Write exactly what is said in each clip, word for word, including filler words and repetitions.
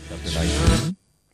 chapter nineteen.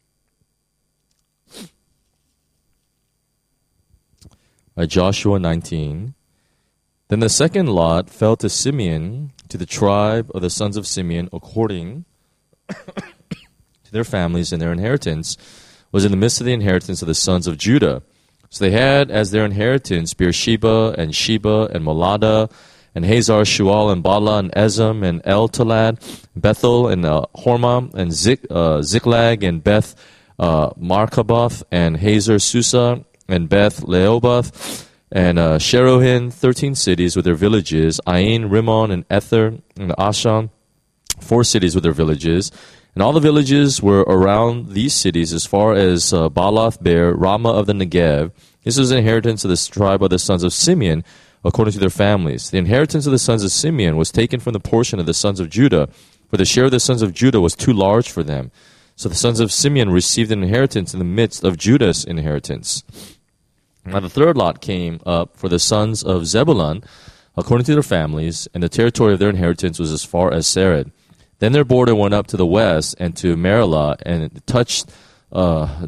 Uh, Joshua nineteen. Then the second lot fell to Simeon, to the tribe of the sons of Simeon, according to their families, and their inheritance was in the midst of the inheritance of the sons of Judah. So they had as their inheritance Beersheba and Sheba and Molada and Hazar, Shual and Bala and Ezem and El Talad, Bethel and uh, Hormah and Zik, uh, Ziklag and Beth uh, Markaboth and Hazar Susa and Beth Leoboth and uh, Sherohin, thirteen cities with their villages, Ain, Rimmon and Ether and Ashan, four cities with their villages. And all the villages were around these cities as far as uh, Baalath Bear, Ramah of the Negev. This was the inheritance of the tribe of the sons of Simeon, according to their families. The inheritance of the sons of Simeon was taken from the portion of the sons of Judah, for the share of the sons of Judah was too large for them. So the sons of Simeon received an inheritance in the midst of Judah's inheritance. Now the third lot came up for the sons of Zebulun, according to their families, and the territory of their inheritance was as far as Sarid. Then their border went up to the west and to Marilah, and it touched, uh,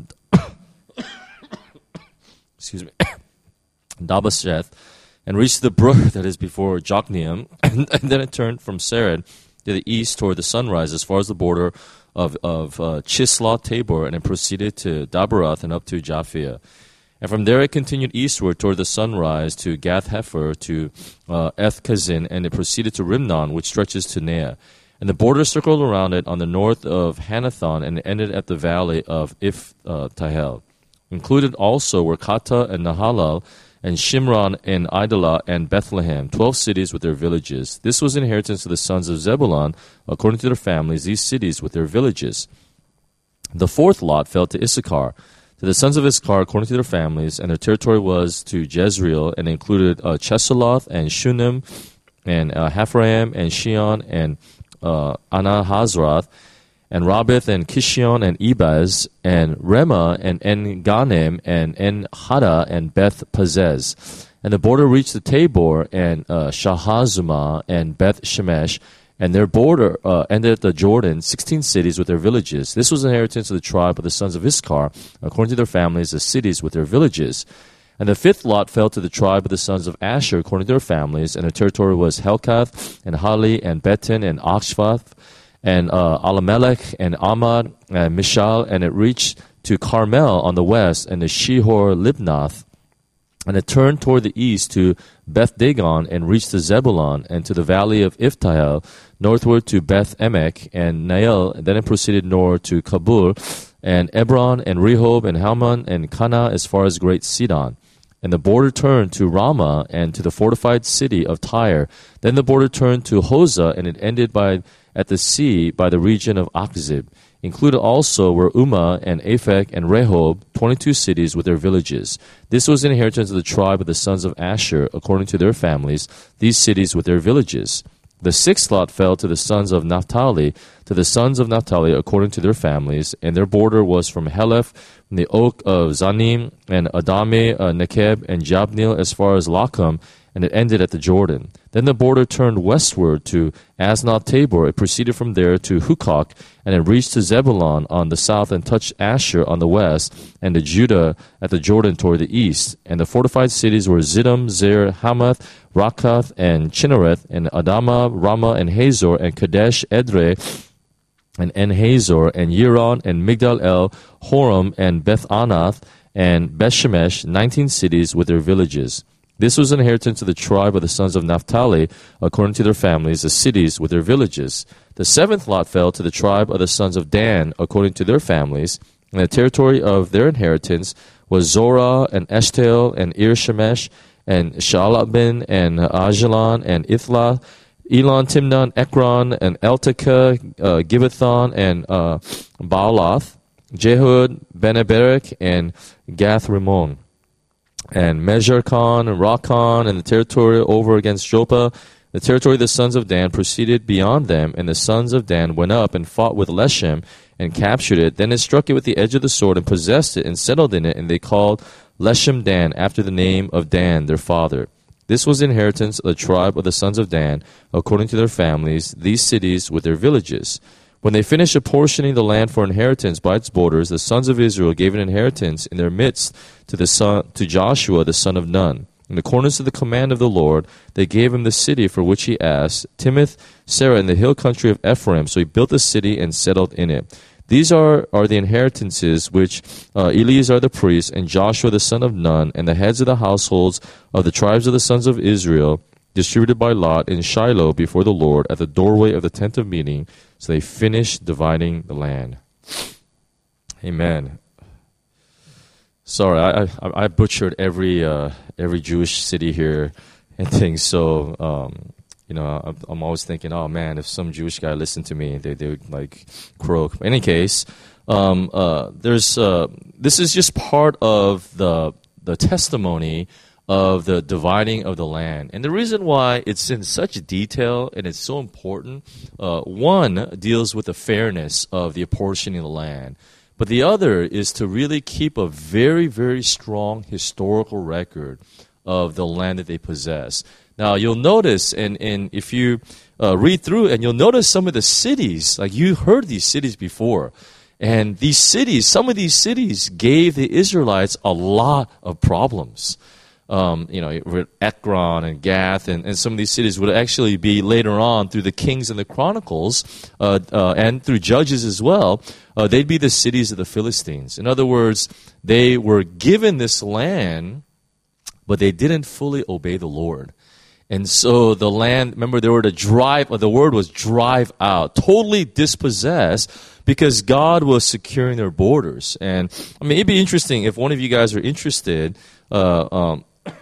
excuse me, Dabasheth, and reached the brook that is before Jokneam, and, and then it turned from Sarid to the east toward the sunrise, as far as the border of of uh, Chisloth Tabor, and it proceeded to Dabarath and up to Japhia. And from there it continued eastward toward the sunrise to Gath Hefer, to uh, Ethkazin, and it proceeded to Rimnon, which stretches to Nea. And the border circled around it on the north of Hanathon, and it ended at the valley of Iftahel. Included also were Kata and Nahalal, and Shimron and Idalah and Bethlehem, twelve cities with their villages. This was inheritance of the sons of Zebulun, according to their families, these cities with their villages. The fourth lot fell to Issachar, to the sons of Issachar, according to their families, and their territory was to Jezreel, and included uh, Chesulloth and Shunem, and uh, Haphraim and Shion, and Uh, Anahazrath, and Rabith, and Kishion, and Ebaz, and Remah, and En Ganem, and En Hada, and Beth Pazez. And the border reached the Tabor, and uh, Shahazumah, and Beth Shemesh, and their border uh, ended at the Jordan, sixteen cities with their villages. This was the inheritance of the tribe of the sons of Issachar, according to their families, the cities with their villages. And the fifth lot fell to the tribe of the sons of Asher, according to their families, and the territory was Helkath, and Hali, and Betin, and Akshvath, and uh, Alamelech, and Amad, and Mishal, and it reached to Carmel on the west, and the Shihor Libnath, and it turned toward the east to Beth Dagon, and reached to Zebulun, and to the valley of Iftahel, northward to Beth Emek, and Nael, and then it proceeded north to Kabul, and Ebron, and Rehob, and Halmon, and Cana, as far as Great Sidon. And the border turned to Ramah and to the fortified city of Tyre. Then the border turned to Hosah, and it ended by at the sea by the region of Achzib. Included also were Ummah and Aphek and Rehob, twenty-two cities with their villages. This was the inheritance of the tribe of the sons of Asher, according to their families, these cities with their villages. The sixth lot fell to the sons of Naphtali, to the sons of Naphtali according to their families, and their border was from Heleph, from the oak of Zanim, and Adame, uh, Nekeb, and Jabneel, as far as Lachum, and it ended at the Jordan. Then the border turned westward to Asnath Tabor. It proceeded from there to Hukok, and it reached to Zebulun on the south, and touched Asher on the west, and to Judah at the Jordan toward the east. And the fortified cities were Ziddim, Zer, Hamath, Rakath, and Chinnereth, and Adamah, Ramah, and Hazor, and Kadesh, Edrei, and En-Hazor, and Yiron, and Migdal El, Horam, and Beth-Anath, and Bethshemesh, nineteen cities with their villages. This was an inheritance of the tribe of the sons of Naphtali, according to their families, the cities with their villages. The seventh lot fell to the tribe of the sons of Dan, according to their families, and the territory of their inheritance was Zorah, and Eshtael, and Ir-Shemesh, and Shaalabin, and Ajalon, and Ithlah, Elon, Timnon, Ekron, and Eltekeh, uh, Gibbethon, and uh, Baalath, Jehud, Beneberek, and Gath-Rimmon, and Mezerkon, and Rakon, and the territory over against Joppa. The territory of the sons of Dan proceeded beyond them, and the sons of Dan went up and fought with Leshem, and captured it. Then it struck it with the edge of the sword, and possessed it, and settled in it, and they called Leshem Dan, after the name of Dan, their father. This was the inheritance of the tribe of the sons of Dan, according to their families, these cities with their villages. When they finished apportioning the land for inheritance by its borders, the sons of Israel gave an inheritance in their midst to the son, to Joshua the son of Nun. In accordance to the command of the Lord, they gave him the city for which he asked, Timoth Serah in the hill country of Ephraim. So he built the city and settled in it. These are, are the inheritances which uh, Eleazar the priest and Joshua the son of Nun and the heads of the households of the tribes of the sons of Israel distributed by lot in Shiloh before the Lord at the doorway of the tent of meeting. So they finished dividing the land. Amen. Sorry, I I, I butchered every uh, every Jewish city here and things. So um, you know, I'm, I'm always thinking, oh man, if some Jewish guy listened to me, they they would like croak. In any case, um, uh, there's uh, this is just part of the the testimony of the dividing of the land. And the reason why it's in such detail and it's so important, uh, one deals with the fairness of the apportioning of the land. But the other is to really keep a very, very strong historical record of the land that they possess. Now, you'll notice, and, and if you uh, read through, and you'll notice some of the cities, like you heard these cities before. And these cities, some of these cities gave the Israelites a lot of problems. Um, you know, Ekron and Gath and, and some of these cities would actually be later on through the Kings and the Chronicles uh, uh, and through Judges as well, uh, they'd be the cities of the Philistines. In other words, they were given this land, but they didn't fully obey the Lord. And so the land, remember, they were to drive, or the word was drive out, totally dispossess, because God was securing their borders. And I mean, it'd be interesting if one of you guys are interested. Uh, um,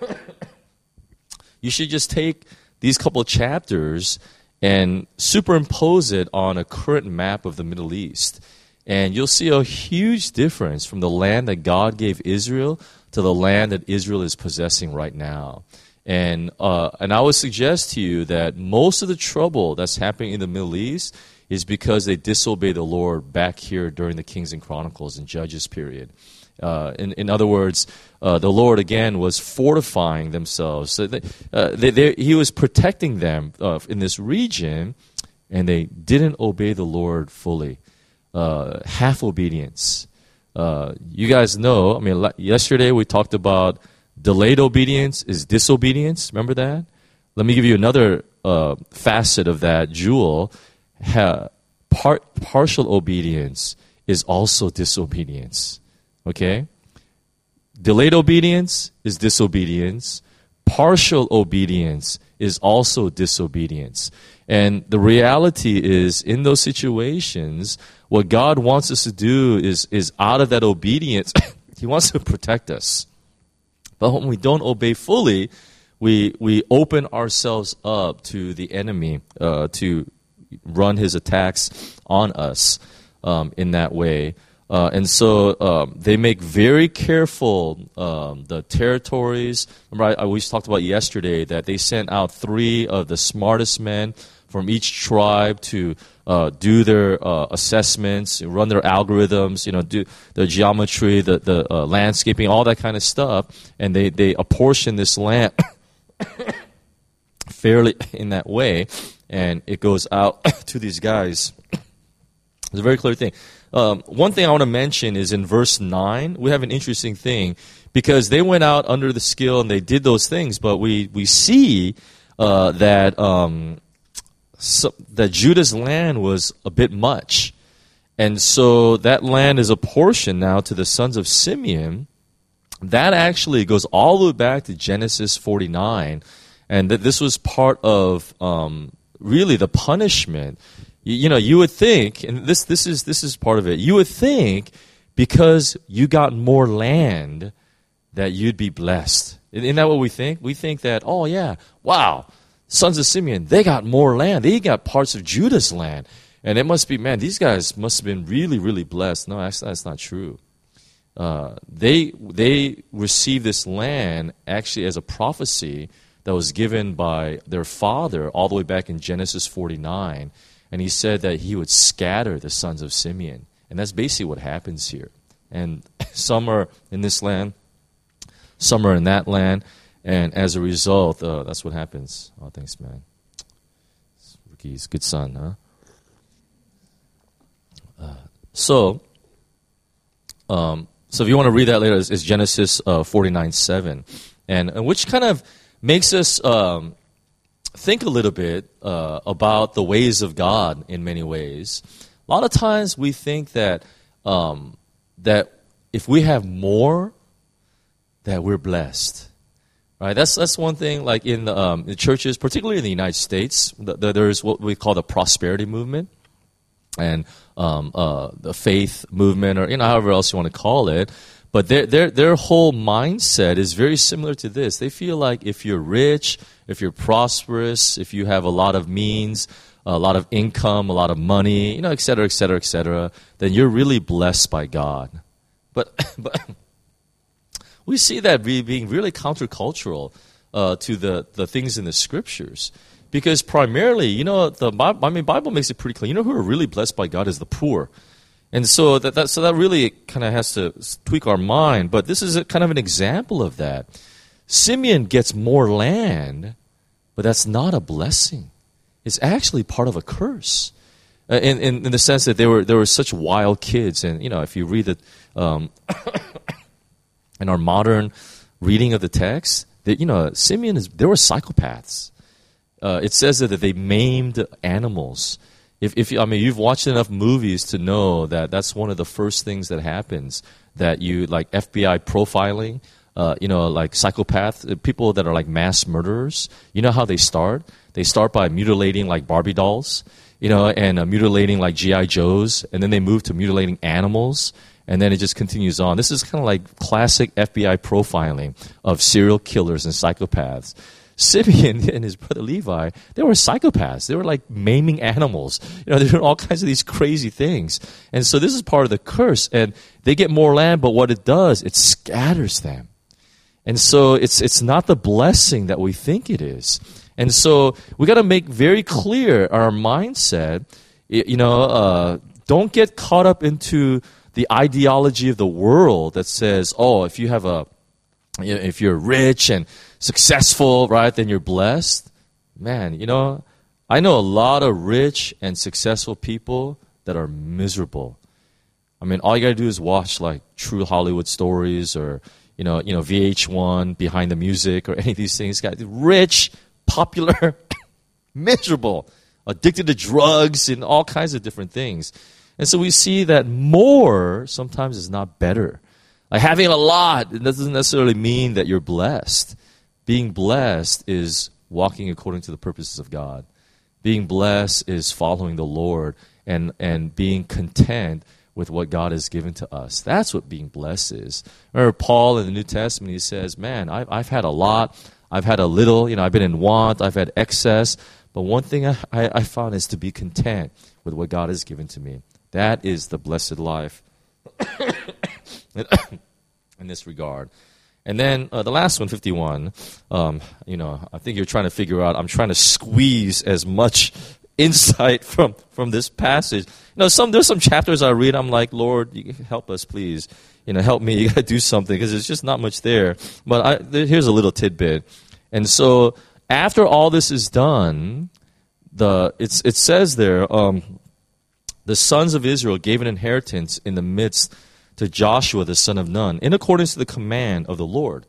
you should just take these couple of chapters and superimpose it on a current map of the Middle East. And you'll see a huge difference from the land that God gave Israel to the land that Israel is possessing right now. And uh, and I would suggest to you that most of the trouble that's happening in the Middle East is because they disobey the Lord back here during the Kings and Chronicles and Judges period. Uh, in, in other words, uh, the Lord, again, was fortifying themselves. So they, uh, they, they, he was protecting them uh, in this region, and they didn't obey the Lord fully. Uh, half obedience. Uh, you guys know, I mean, yesterday we talked about delayed obedience is disobedience. Remember that? Let me give you another uh, facet of that jewel. Ha- part, partial obedience is also disobedience. Okay? Delayed obedience is disobedience. Partial obedience is also disobedience. And the reality is, in those situations, what God wants us to do is, is out of that obedience, He wants to protect us. But when we don't obey fully, we we open ourselves up to the enemy uh, to run his attacks on us um, in that way. Uh, and so um, they make very careful um, the territories. Remember, I, I, we talked about yesterday that they sent out three of the smartest men from each tribe to uh, do their uh, assessments, run their algorithms, you know, do the geometry, the the uh, landscaping, all that kind of stuff. And they they apportion this land fairly in that way, and it goes out to these guys. It's a very clear thing. Um, one thing I want to mention is in verse nine, we have an interesting thing because they went out under the skill and they did those things, but we, we see uh, that um, so, that Judah's land was a bit much. And so that land is apportioned now to the sons of Simeon. That actually goes all the way back to Genesis forty-nine, and that this was part of um, really the punishment. You know, you would think, and this this is this is part of it. You would think because you got more land that you'd be blessed. Isn't that what we think? We think that, oh yeah, wow, sons of Simeon, they got more land. They got parts of Judah's land, and it must be, man, these guys must have been really, really blessed. No, actually, that's not true. Uh, they they received this land actually as a prophecy that was given by their father all the way back in Genesis forty-nine. And he said that he would scatter the sons of Simeon. And that's basically what happens here. And some are in this land, some are in that land. And as a result, uh, that's what happens. Oh, thanks, man. Ricky's good son, huh? So, um, so if you want to read that later, it's, it's Genesis uh, forty-nine seven, and, and which kind of makes us um, think a little bit uh, about the ways of God in many ways. A lot of times we think that um, that if we have more, that we're blessed. Right? That's that's one thing. Like in the, um, the churches, particularly in the United States, the, the, there's what we call the prosperity movement, and um, uh, the faith movement, or you know, however else you want to call it. But their their their whole mindset is very similar to this. They feel like if you're rich, if you're prosperous, if you have a lot of means, a lot of income, a lot of money, you know, et cetera, et cetera, et cetera, then you're really blessed by God. But but we see that being really countercultural uh, to the, the things in the scriptures. Because primarily, you know, the Bible, I mean, Bible makes it pretty clear. You know who are really blessed by God is the poor. And so that, that so that really kind of has to tweak our mind. But this is a, kind of an example of that. Simeon gets more land, but that's not a blessing. It's actually part of a curse. Uh, in, in in the sense that they were they were such wild kids. And, you know, if you read it um, in our modern reading of the text, that, you know, Simeon, is they were psychopaths. Uh, it says that they maimed animals. If, if I mean, you've watched enough movies to know that that's one of the first things that happens. That you, like F B I profiling, uh, you know, like psychopaths, people that are like mass murderers. You know how they start? They start by mutilating like Barbie dolls, you know, and uh, mutilating like G I Joes, and then they move to mutilating animals, and then it just continues on. This is kind of like classic F B I profiling of serial killers and psychopaths. Simeon and his brother Levi, they were psychopaths. They were like maiming animals. You know, they're doing all kinds of these crazy things. And so this is part of the curse. And they get more land, but what it does, it scatters them. And so it's it's not the blessing that we think it is. And so we got to make very clear our mindset. You know, uh, don't get caught up into the ideology of the world that says, oh, if you have a, if you're rich and successful, right, then you're blessed. Man, you know, I know a lot of rich and successful people that are miserable. I mean, all you got to do is watch like True Hollywood Stories or, you know, you know, V H one, Behind the Music, or any of these things. Guys, rich, popular, miserable, addicted to drugs and all kinds of different things. And so we see that more sometimes is not better. Like having a lot, it doesn't necessarily mean that you're blessed. Being blessed is walking according to the purposes of God. Being blessed is following the Lord and, and being content with what God has given to us. That's what being blessed is. Remember Paul in the New Testament, he says, man, I've, I've had a lot, I've had a little, you know, I've been in want, I've had excess, but one thing I, I, I found is to be content with what God has given to me. That is the blessed life in this regard. And then uh, the last one, fifty-one, um, you know, I think you're trying to figure out, I'm trying to squeeze as much insight from, from this passage. You know, some, there's some chapters I read, I'm like, Lord, you help us, please. You know, help me, you got to do something, because there's just not much there. But I, there, here's a little tidbit. And so after all this is done, the it's it says there, um, the sons of Israel gave an inheritance in the midst to Joshua the son of Nun, in accordance to the command of the Lord.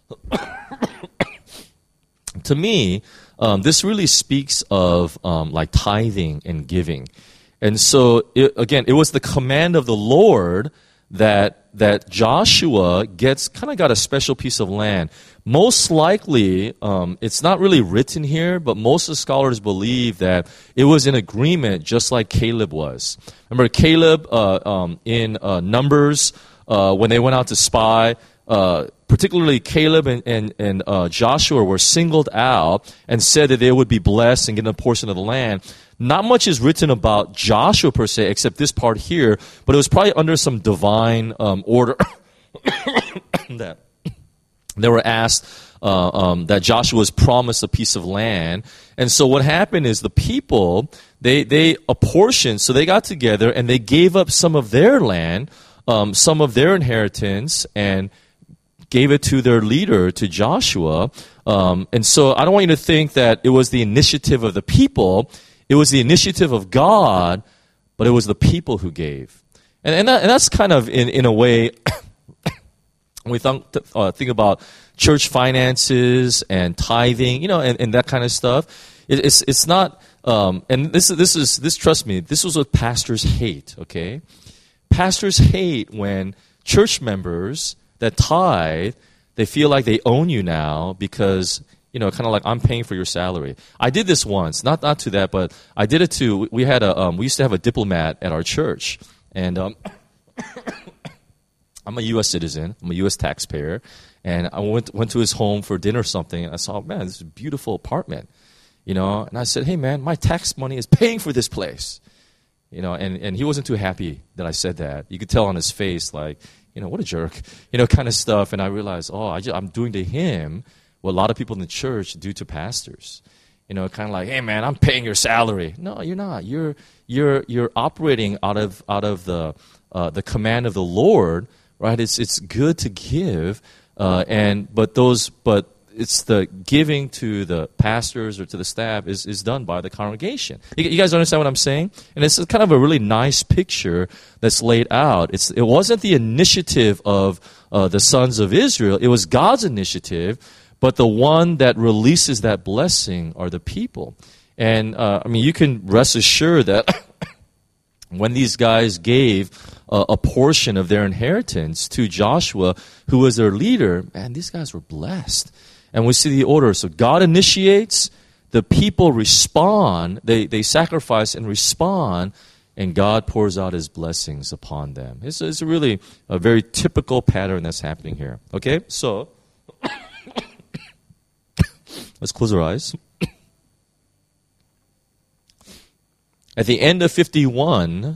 To me, um, this really speaks of um, like tithing and giving. And so, it, again, it was the command of the Lord that that Joshua gets kind of got a special piece of land. Most likely, um, it's not really written here, but most of the scholars believe that it was in agreement, just like Caleb was. Remember Caleb uh, um, in uh, Numbers uh, when they went out to spy. Uh, particularly Caleb and, and, and uh, Joshua were singled out and said that they would be blessed and get a portion of the land. Not much is written about Joshua per se, except this part here, but it was probably under some divine um, order that they were asked uh, um, that Joshua was promised a piece of land. And so what happened is the people, they, they apportioned, so they got together and they gave up some of their land, um, some of their inheritance, and gave it to their leader, to Joshua. Um, and so I don't want you to think that it was the initiative of the people. It was the initiative of God, but it was the people who gave. And, and, that, and that's kind of, in, in a way, when we th- uh, think about church finances and tithing, you know, and, and that kind of stuff, it, it's it's not, um, and this, this is, this, trust me, this is what pastors hate, okay? Pastors hate when church members that tithe, they feel like they own you now because, you know, kind of like I'm paying for your salary. I did this once, not not to that, but I did it to. We had a um, we used to have a diplomat at our church, and um, I'm a U S citizen, I'm a U S taxpayer, and I went went to his home for dinner or something, and I saw, man, this is a beautiful apartment, you know, and I said, hey man, my tax money is paying for this place. You know, and, and he wasn't too happy that I said that. You could tell on his face, like, you know, what a jerk, you know, kind of stuff. And I realized, oh, I just, I'm doing to him what a lot of people in the church do to pastors. You know, kind of like, hey, man, I'm paying your salary. No, you're not. You're you're you're operating out of out of the uh, the command of the Lord, right? It's it's good to give, uh, and but those but. It's the giving to the pastors or to the staff is, is done by the congregation. You, you guys understand what I'm saying? And it's kind of a really nice picture that's laid out. It's, it wasn't the initiative of uh, the sons of Israel. It was God's initiative, but the one that releases that blessing are the people. And, uh, I mean, you can rest assured that when these guys gave uh, a portion of their inheritance to Joshua, who was their leader, man, these guys were blessed. And we see the order. So God initiates, the people respond, they, they sacrifice and respond, and God pours out his blessings upon them. It's, it's really a very typical pattern that's happening here. Okay, so let's close our eyes. At the end of fifty-one,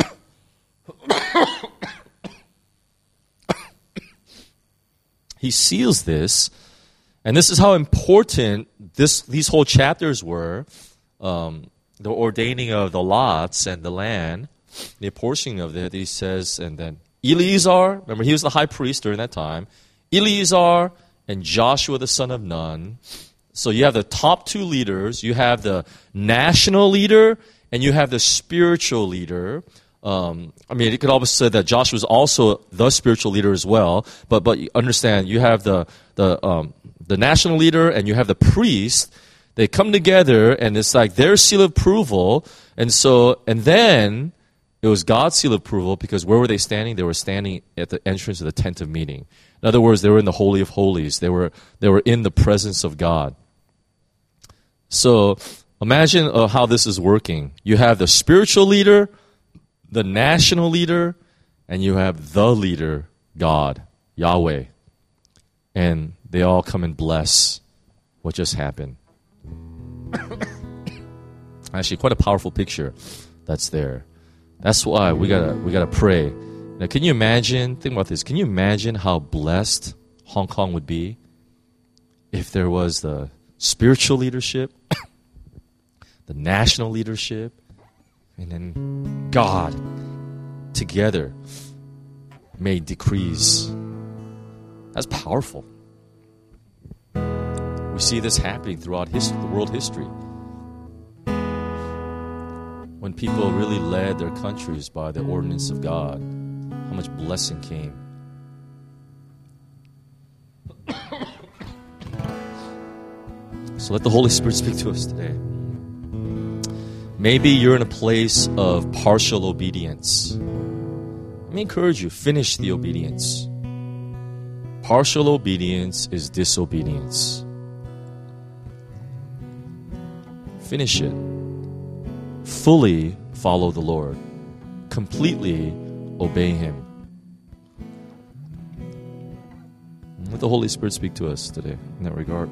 he seals this. And this is how important this these whole chapters were, um, the ordaining of the lots and the land, the apportioning of it. He says, and then Eleazar, remember he was the high priest during that time, Eleazar and Joshua the son of Nun. So you have the top two leaders, you have the national leader, and you have the spiritual leader. Um, I mean, it could always say that Joshua was also the spiritual leader as well, but but you understand, you have the the um, the national leader and you have the priest. They come together and it's like their seal of approval. And so, and then it was God's seal of approval, because where were they standing? They were standing at the entrance of the tent of meeting. In other words, they were in the Holy of Holies. They were, they were in the presence of God. So imagine uh, how this is working. You have the spiritual leader, the national leader, and you have the leader, God, Yahweh. And they all come and bless what just happened. Actually, quite a powerful picture that's there. That's why we gotta we gotta pray. Now, can you imagine? Think about this. Can you imagine how blessed Hong Kong would be if there was the spiritual leadership, the national leadership, and then God together made decrees? That's powerful. We see this happening throughout history, the world history. When people really led their countries by the ordinance of God, how much blessing came. So let the Holy Spirit speak to us today. Maybe you're in a place of partial obedience. Let me encourage you, finish the obedience. Partial obedience is disobedience. Finish it. Fully follow the Lord. Completely obey Him. Let the Holy Spirit speak to us today in that regard.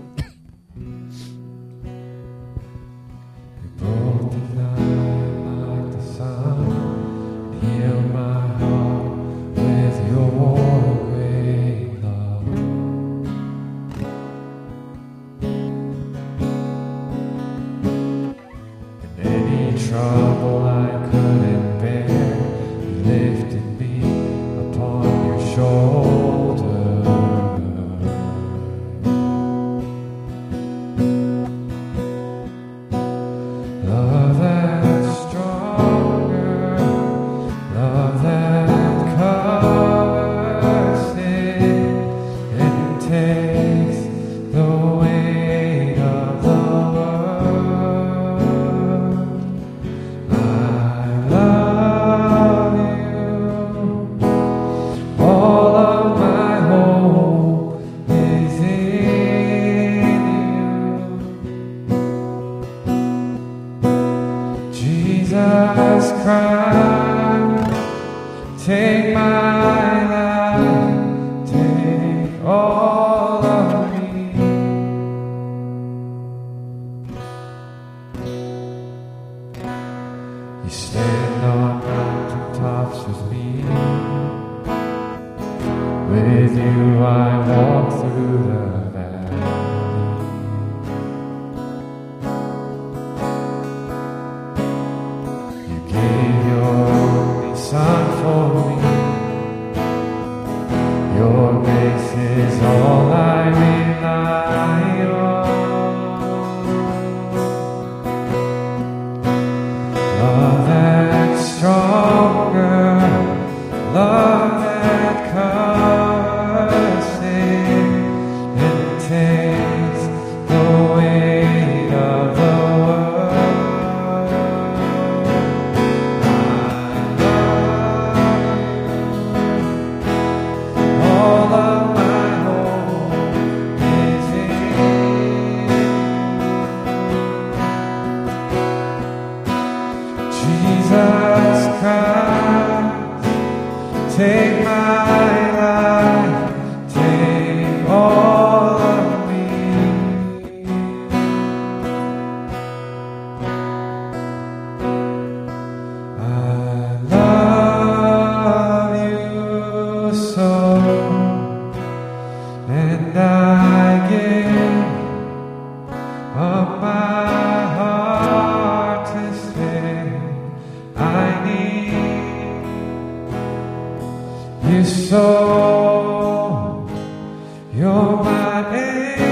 take my life, take all of me. You stand on mountain tops with me. With you I walk through the valley. You gave your only Son for me. Your grace is all I rely on. Love that's stronger, love that covers sin and takes the weight of the world. I love you. All of my hope is in you. Jesus Christ, take my life, take all of me. I love you so, and I give up my heart to stay. I need you so, you're my everything.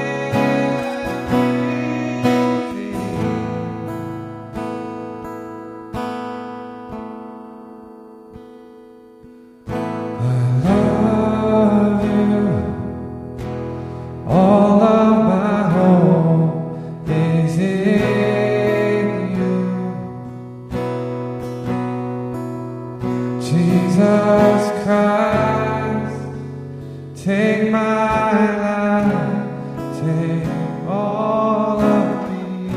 I love you, all of my hope is in you. Jesus Christ, take my life, take all of me.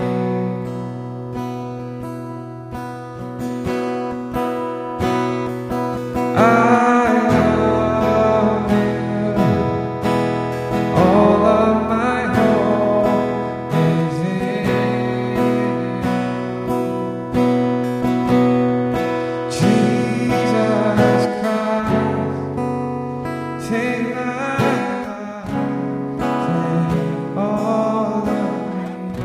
I love you, all of my hope is in you. Jesus Christ, take my life, take all of me.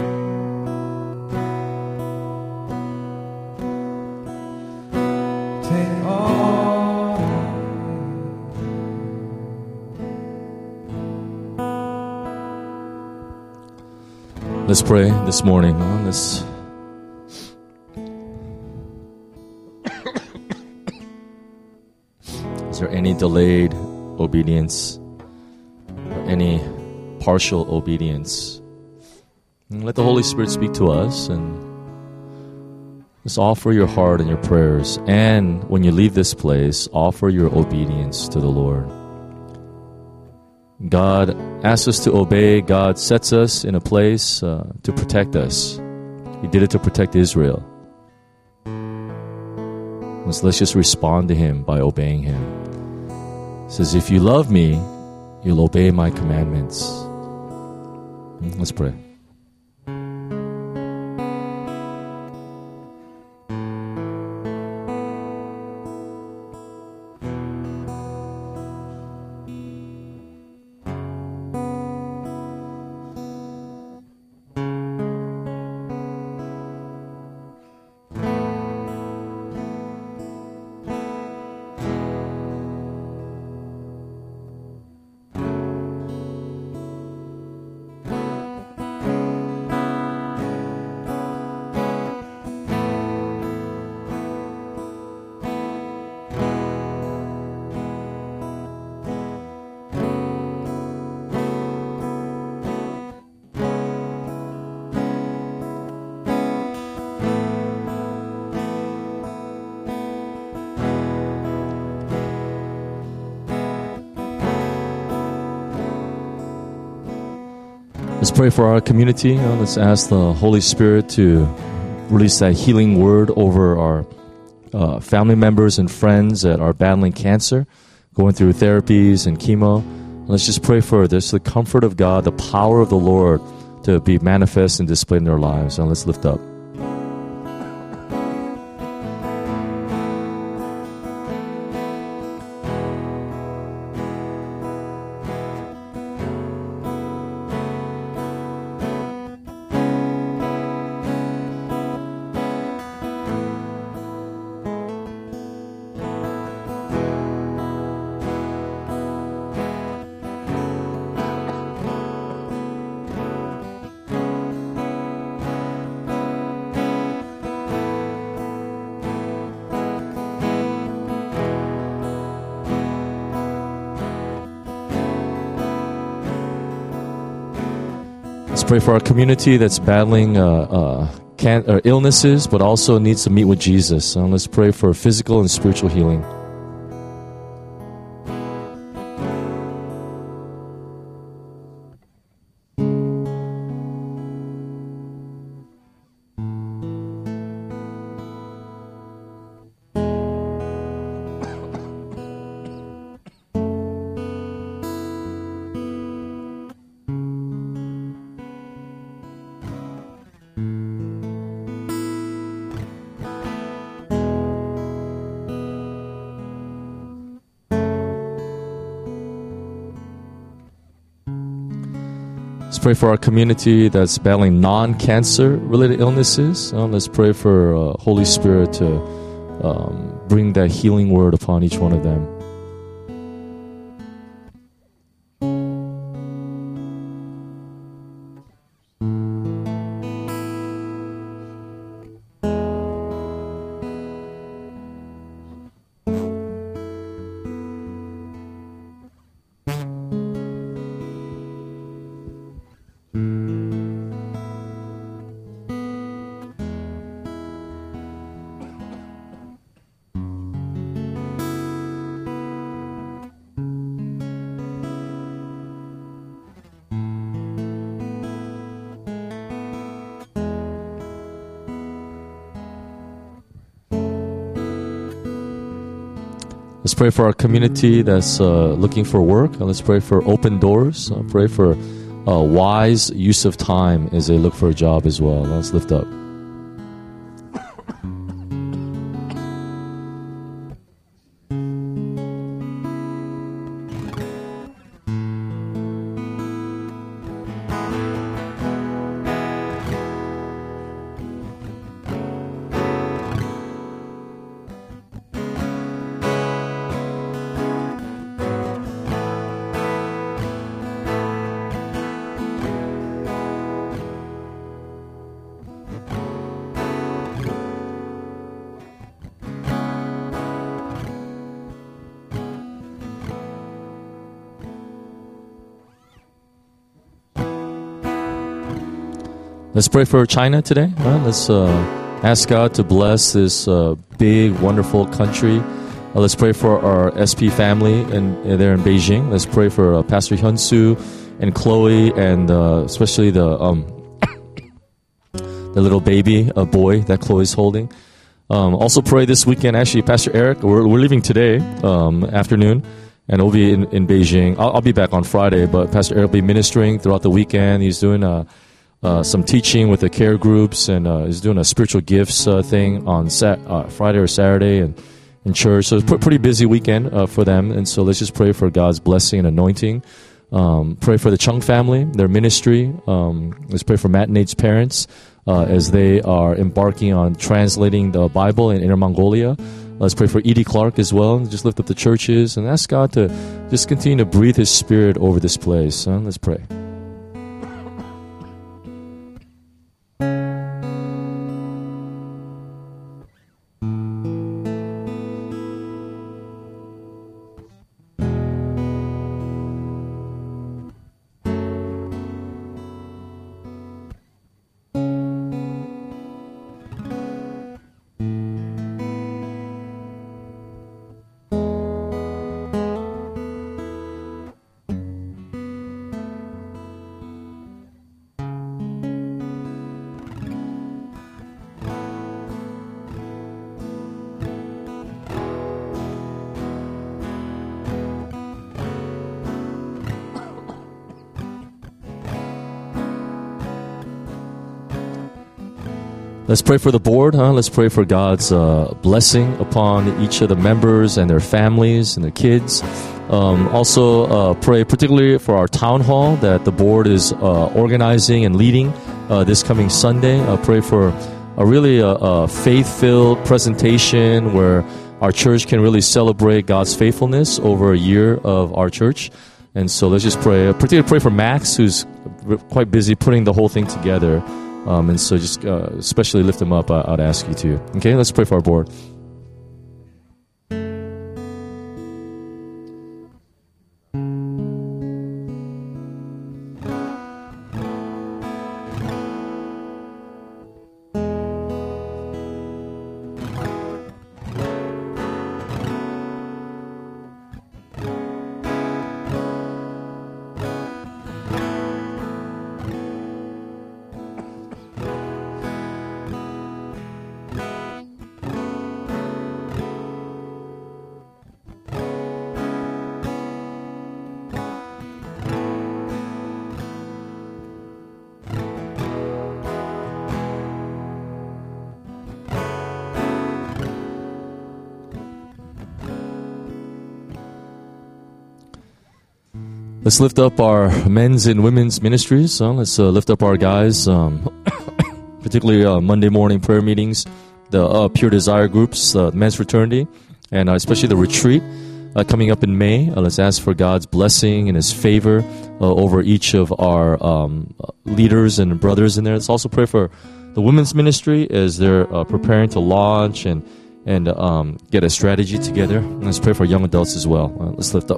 Take all of me. Let's pray this morning. Uh, let's Is there any delayed obedience or any partial obedience? And let the Holy Spirit speak to us, and just offer your heart and your prayers. And when you leave this place, offer your obedience to the Lord. God asks us to obey. God sets us in a place uh, to protect us. He did it to protect Israel. So let's just respond to Him by obeying Him. He says, if you love me, you'll obey my commandments. Let's pray. Let's pray for our community. Uh, let's ask the Holy Spirit to release that healing word over our uh, family members and friends that are battling cancer, going through therapies and chemo. Let's just pray for this, the comfort of God, the power of the Lord to be manifest and displayed in their lives. And let's lift up. Let's pray for our community that's battling uh, uh, can- uh, illnesses, but also needs to meet with Jesus. And let's pray for physical and spiritual healing. Let's pray for our community that's battling non-cancer related illnesses. Um, let's pray for uh, Holy Spirit to um, bring that healing word upon each one of them. Let's pray for our community that's uh, looking for work. And let's pray for open doors. Uh, pray for uh, wise use of time as they look for a job as well. Let's lift up. Let's pray for China today. Right? Let's uh, ask God to bless this uh, big, wonderful country. Uh, let's pray for our S P family and uh, there in Beijing. Let's pray for uh, Pastor Hyun-Soo and Chloe, and uh, especially the um, the little baby, a boy that Chloe's holding. Um, also pray this weekend. Actually, Pastor Eric, we're we're leaving today um, afternoon, and we'll be in, in Beijing. I'll, I'll be back on Friday, but Pastor Eric will be ministering throughout the weekend. He's doing a Uh, some teaching with the care groups, and uh, is doing a spiritual gifts uh, thing on sat- uh, Friday or Saturday and in church. So it's a pretty busy weekend uh, for them. And so let's just pray for God's blessing and anointing. Um, pray for the Chung family, their ministry. Um, let's pray for Matt and Nate's parents uh, as they are embarking on translating the Bible in Inner Mongolia. Let's pray for Edie Clark as well. Just lift up the churches and ask God to just continue to breathe His Spirit over this place. Uh, let's pray. Let's pray for the board, huh? Let's pray for God's uh, blessing upon each of the members and their families and their kids. Um, also, uh, pray particularly for our town hall that the board is uh, organizing and leading uh, this coming Sunday. Uh, pray for a really uh, a faith-filled presentation where our church can really celebrate God's faithfulness over a year of our church. And so let's just pray. Particularly pray for Max, who's quite busy putting the whole thing together. Um, and so just uh, especially lift him up, uh, I'd ask you to. Okay, let's pray for our board. Let's lift up our men's and women's ministries. So let's uh, lift up our guys, um, particularly uh, Monday morning prayer meetings, the uh, Pure Desire groups, uh, men's fraternity, and uh, especially the retreat uh, coming up in May. Uh, let's ask for God's blessing and His favor uh, over each of our um, leaders and brothers in there. Let's also pray for the women's ministry as they're uh, preparing to launch and and um, get a strategy together. And let's pray for young adults as well. Uh, let's lift up.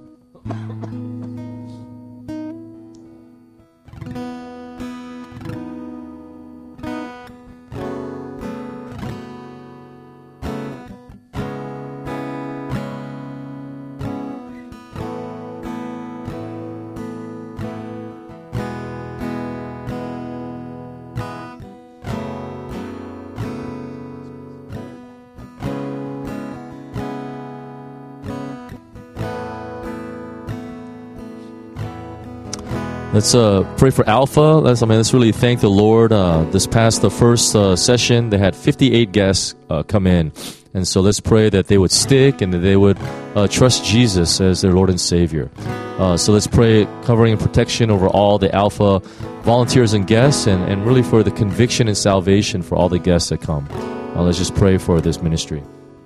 Let's uh, pray for Alpha. Let's, I mean, let's really thank the Lord. Uh, this past the first uh, session, they had fifty-eight guests uh, come in. And so let's pray that they would stick and that they would uh, trust Jesus as their Lord and Savior. Uh, so let's pray covering and protection over all the Alpha volunteers and guests, and, and really for the conviction and salvation for all the guests that come. Uh, let's just pray for this ministry.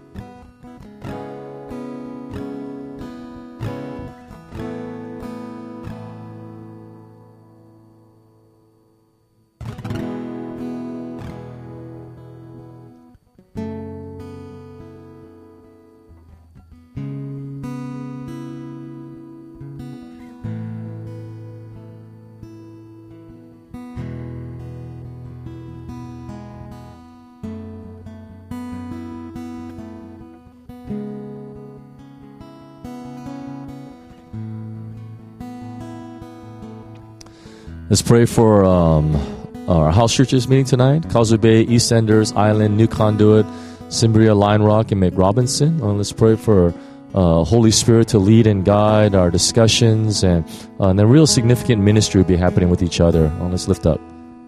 Let's pray for um, our house churches meeting tonight. Causeway Bay, East Enders, Island, New Conduit, Cimbria, Line Rock, and McRobinson. Uh, let's pray for uh, Holy Spirit to lead and guide our discussions, and, uh, and a real significant ministry will be happening with each other. Uh, let's lift up.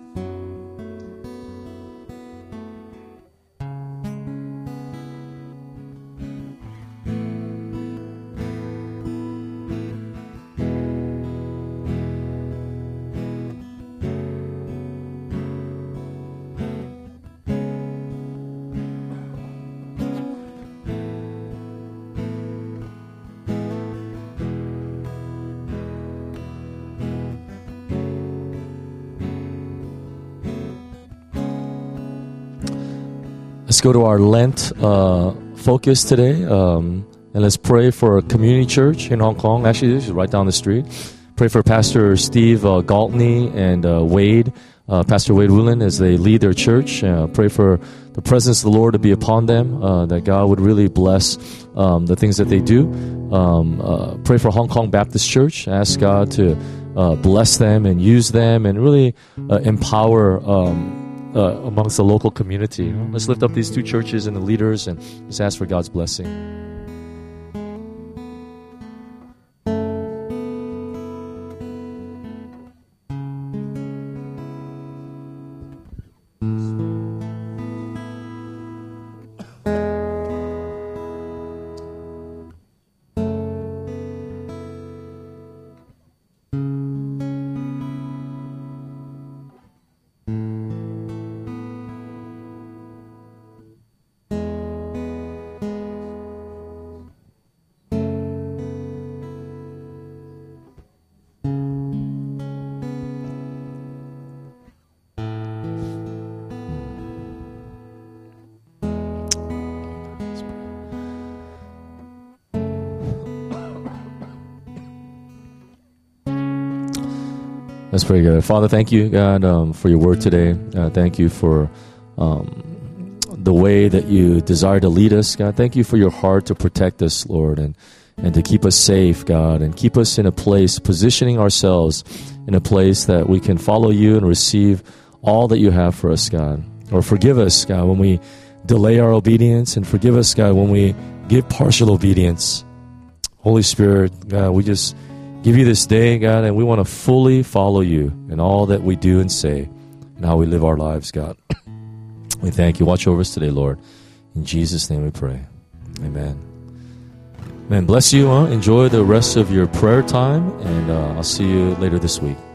Let's go to our Lent uh, focus today, um, and let's pray for a community church in Hong Kong. Actually, this is right down the street. Pray for Pastor Steve uh, Galtney and uh, Wade, uh, Pastor Wade Woolen, as they lead their church. Uh, pray for the presence of the Lord to be upon them, uh, that God would really bless um, the things that they do. Um, uh, pray for Hong Kong Baptist Church. Ask God to uh, bless them and use them and really uh, empower um Uh, amongst the local community. Let's lift up these two churches and the leaders and just ask for God's blessing. Let's pray together. Father, thank you, God, um, for your word today. Uh, thank you for um, the way that you desire to lead us, God. Thank you for your heart to protect us, Lord, and, and to keep us safe, God, and keep us in a place, positioning ourselves in a place that we can follow you and receive all that you have for us, God. Or forgive us, God, when we delay our obedience, and forgive us, God, when we give partial obedience. Holy Spirit, God, we just give you this day, God, and we want to fully follow you in all that we do and say and how we live our lives, God. We thank you. Watch over us today, Lord. In Jesus' name we pray. Amen. Amen. Bless you. Huh? Enjoy the rest of your prayer time, and uh, I'll see you later this week.